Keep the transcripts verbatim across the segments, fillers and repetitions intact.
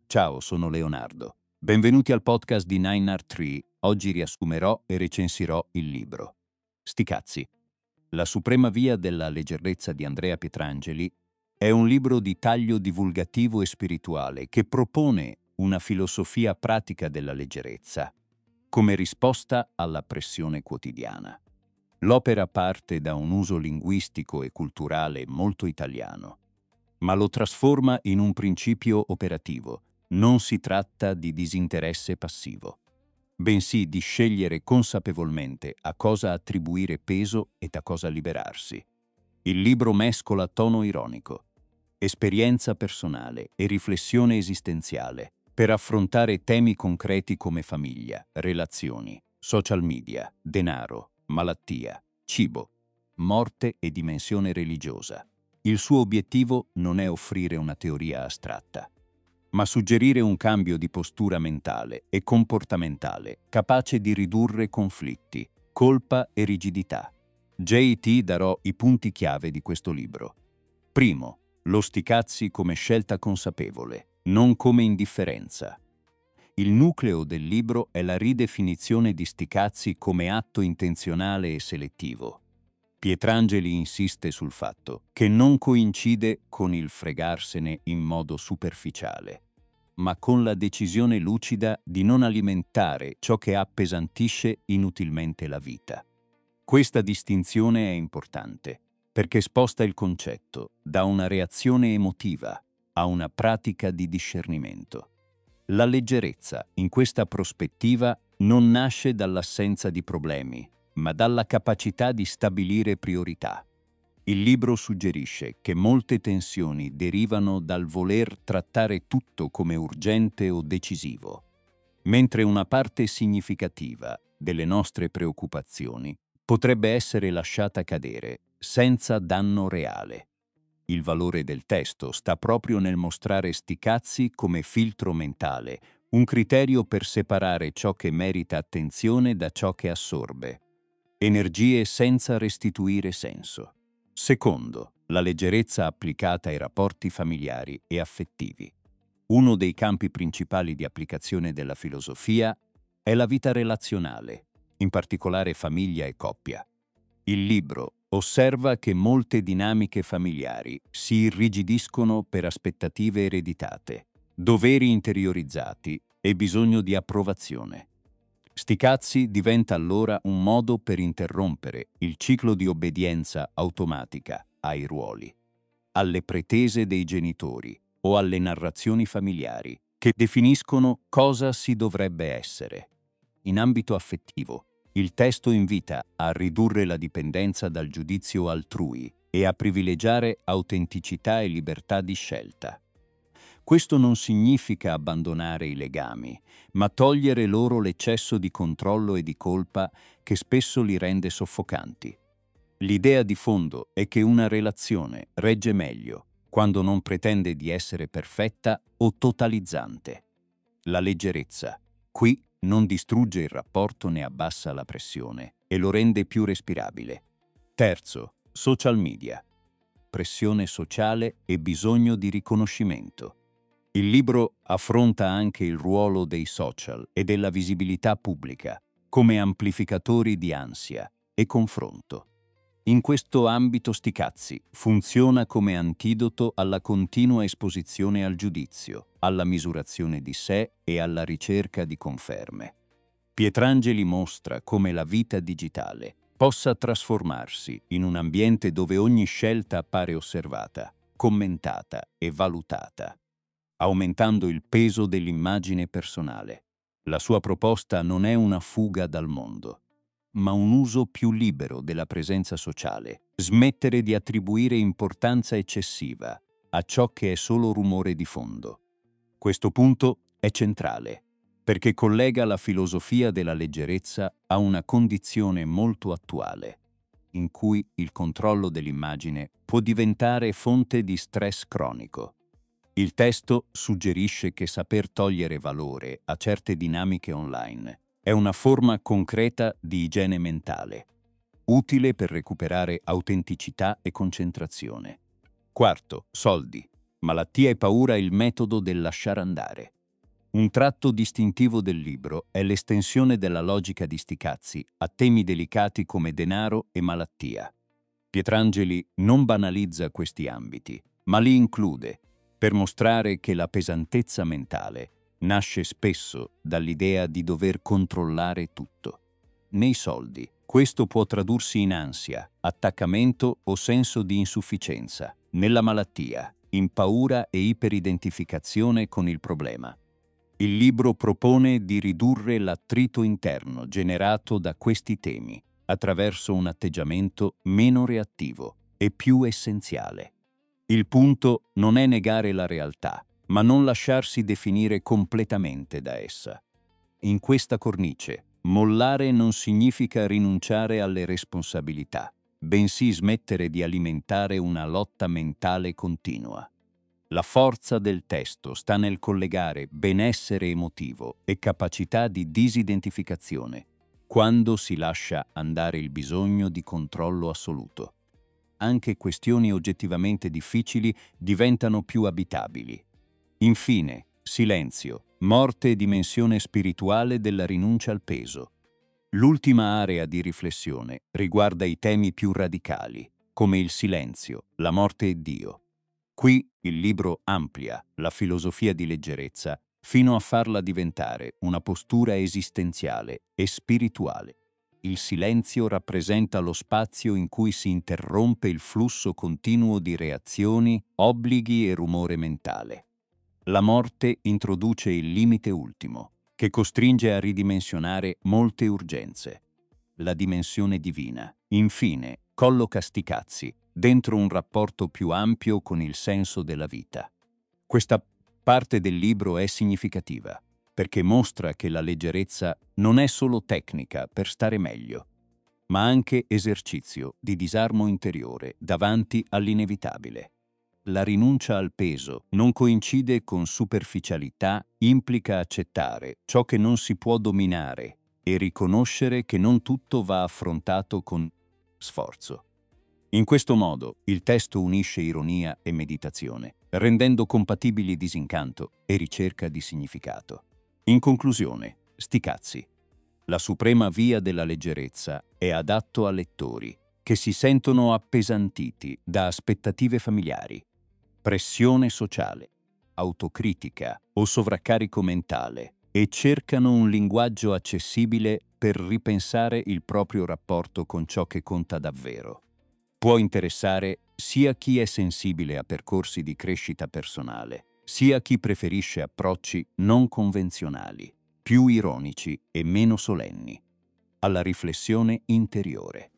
Ciao, sono Leonardo. Benvenuti al podcast di Nine Art Tree. Oggi riassumerò e recensirò il libro. Sti cazzi. La suprema via della leggerezza di Andrea Pietrangeli è un libro di taglio divulgativo e spirituale che propone una filosofia pratica della leggerezza come risposta alla pressione quotidiana. L'opera parte da un uso linguistico e culturale molto italiano, ma lo trasforma in un principio operativo. Non si tratta di disinteresse passivo, bensì di scegliere consapevolmente a cosa attribuire peso e da cosa liberarsi. Il libro mescola tono ironico, esperienza personale e riflessione esistenziale per affrontare temi concreti come famiglia, relazioni, social media, denaro, malattia, cibo, morte e dimensione religiosa. Il suo obiettivo non è offrire una teoria astratta, ma suggerire un cambio di postura mentale e comportamentale capace di ridurre conflitti, colpa e rigidità. J T darò i punti chiave di questo libro. Primo, lo sti cazzi come scelta consapevole, non come indifferenza. Il nucleo del libro è la ridefinizione di sti cazzi come atto intenzionale e selettivo. Pietrangeli insiste sul fatto che non coincide con il fregarsene in modo superficiale, ma con la decisione lucida di non alimentare ciò che appesantisce inutilmente la vita. Questa distinzione è importante perché sposta il concetto da una reazione emotiva a una pratica di discernimento. La leggerezza, in questa prospettiva, non nasce dall'assenza di problemi, ma dalla capacità di stabilire priorità. Il libro suggerisce che molte tensioni derivano dal voler trattare tutto come urgente o decisivo, mentre una parte significativa delle nostre preoccupazioni potrebbe essere lasciata cadere senza danno reale. Il valore del testo sta proprio nel mostrare sti cazzi come filtro mentale, un criterio per separare ciò che merita attenzione da ciò che assorbe energie senza restituire senso. Secondo, la leggerezza applicata ai rapporti familiari e affettivi. Uno dei campi principali di applicazione della filosofia è la vita relazionale, in particolare famiglia e coppia. Il libro osserva che molte dinamiche familiari si irrigidiscono per aspettative ereditate, doveri interiorizzati e bisogno di approvazione. Sti cazzi diventa allora un modo per interrompere il ciclo di obbedienza automatica ai ruoli, alle pretese dei genitori o alle narrazioni familiari che definiscono cosa si dovrebbe essere. In ambito affettivo, il testo invita a ridurre la dipendenza dal giudizio altrui e a privilegiare autenticità e libertà di scelta. Questo non significa abbandonare i legami, ma togliere loro l'eccesso di controllo e di colpa che spesso li rende soffocanti. L'idea di fondo è che una relazione regge meglio quando non pretende di essere perfetta o totalizzante. La leggerezza, qui, non distrugge il rapporto né abbassa la pressione e lo rende più respirabile. Terzo, social media. Pressione sociale e bisogno di riconoscimento. Il libro affronta anche il ruolo dei social e della visibilità pubblica come amplificatori di ansia e confronto. In questo ambito sti cazzi funziona come antidoto alla continua esposizione al giudizio, alla misurazione di sé e alla ricerca di conferme. Pietrangeli mostra come la vita digitale possa trasformarsi in un ambiente dove ogni scelta appare osservata, commentata e valutata, aumentando il peso dell'immagine personale. La sua proposta non è una fuga dal mondo, ma un uso più libero della presenza sociale. Smettere di attribuire importanza eccessiva a ciò che è solo rumore di fondo. Questo punto è centrale, perché collega la filosofia della leggerezza a una condizione molto attuale, in cui il controllo dell'immagine può diventare fonte di stress cronico. Il testo suggerisce che saper togliere valore a certe dinamiche online è una forma concreta di igiene mentale, utile per recuperare autenticità e concentrazione. Quarto, soldi. Malattia e paura è il metodo del lasciare andare. Un tratto distintivo del libro è l'estensione della logica di Sticazzi a temi delicati come denaro e malattia. Pietrangeli non banalizza questi ambiti, ma li include per mostrare che la pesantezza mentale nasce spesso dall'idea di dover controllare tutto. Nei soldi, questo può tradursi in ansia, attaccamento o senso di insufficienza. Nella malattia, in paura e iperidentificazione con il problema. Il libro propone di ridurre l'attrito interno generato da questi temi attraverso un atteggiamento meno reattivo e più essenziale. Il punto non è negare la realtà, ma non lasciarsi definire completamente da essa. In questa cornice, mollare non significa rinunciare alle responsabilità, bensì smettere di alimentare una lotta mentale continua. La forza del testo sta nel collegare benessere emotivo e capacità di disidentificazione, quando si lascia andare il bisogno di controllo assoluto. Anche questioni oggettivamente difficili diventano più abitabili. Infine, silenzio, morte e dimensione spirituale della rinuncia al peso. L'ultima area di riflessione riguarda i temi più radicali, come il silenzio, la morte e Dio. Qui il libro amplia la filosofia di leggerezza fino a farla diventare una postura esistenziale e spirituale. Il silenzio rappresenta lo spazio in cui si interrompe il flusso continuo di reazioni, obblighi e rumore mentale. La morte introduce il limite ultimo, che costringe a ridimensionare molte urgenze. La dimensione divina, infine, colloca Sticazzi dentro un rapporto più ampio con il senso della vita. Questa parte del libro è significativa, perché mostra che la leggerezza non è solo tecnica per stare meglio, ma anche esercizio di disarmo interiore davanti all'inevitabile. La rinuncia al peso non coincide con superficialità, implica accettare ciò che non si può dominare e riconoscere che non tutto va affrontato con sforzo. In questo modo, il testo unisce ironia e meditazione, rendendo compatibili disincanto e ricerca di significato. In conclusione, Sticazzi. La suprema via della leggerezza è adatto a lettori che si sentono appesantiti da aspettative familiari, pressione sociale, autocritica o sovraccarico mentale e cercano un linguaggio accessibile per ripensare il proprio rapporto con ciò che conta davvero. Può interessare sia chi è sensibile a percorsi di crescita personale, sia chi preferisce approcci non convenzionali, più ironici e meno solenni, alla riflessione interiore.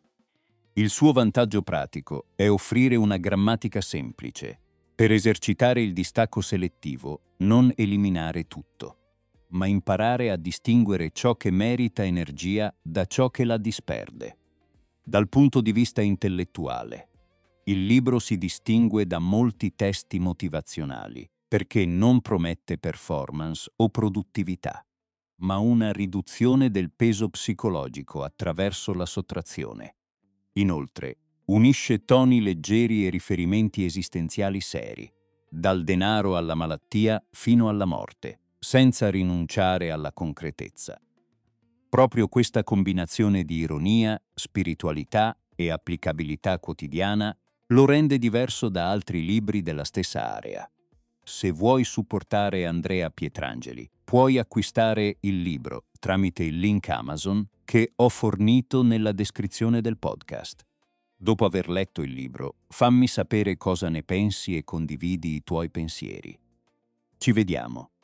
Il suo vantaggio pratico è offrire una grammatica semplice, per esercitare il distacco selettivo, non eliminare tutto, ma imparare a distinguere ciò che merita energia da ciò che la disperde. Dal punto di vista intellettuale, il libro si distingue da molti testi motivazionali perché non promette performance o produttività, ma una riduzione del peso psicologico attraverso la sottrazione. Inoltre, unisce toni leggeri e riferimenti esistenziali seri, dal denaro alla malattia fino alla morte, senza rinunciare alla concretezza. Proprio questa combinazione di ironia, spiritualità e applicabilità quotidiana lo rende diverso da altri libri della stessa area. Se vuoi supportare Andrea Pietrangeli, puoi acquistare il libro tramite il link Amazon che ho fornito nella descrizione del podcast. Dopo aver letto il libro, fammi sapere cosa ne pensi e condividi i tuoi pensieri. Ci vediamo.